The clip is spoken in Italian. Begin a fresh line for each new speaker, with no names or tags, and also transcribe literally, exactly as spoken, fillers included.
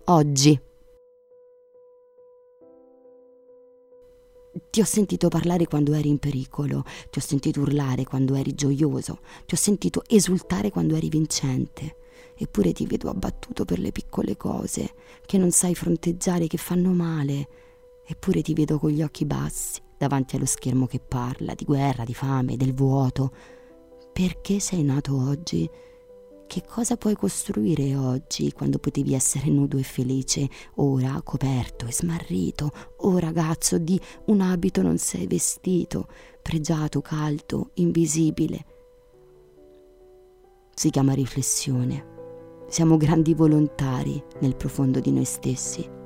oggi. Ti ho sentito parlare quando eri in pericolo, ti ho sentito urlare quando eri gioioso, ti ho sentito esultare quando eri vincente. Eppure ti vedo abbattuto per le piccole cose che non sai fronteggiare, che fanno male. Eppure ti vedo con gli occhi bassi davanti allo schermo che parla di guerra, di fame, del vuoto. Perché sei nato oggi? Che cosa puoi costruire oggi quando potevi essere nudo e felice, ora coperto e smarrito? Oh ragazzo, di un abito non sei vestito, pregiato, caldo, invisibile. Si chiama riflessione. Siamo grandi volontari nel profondo di noi stessi.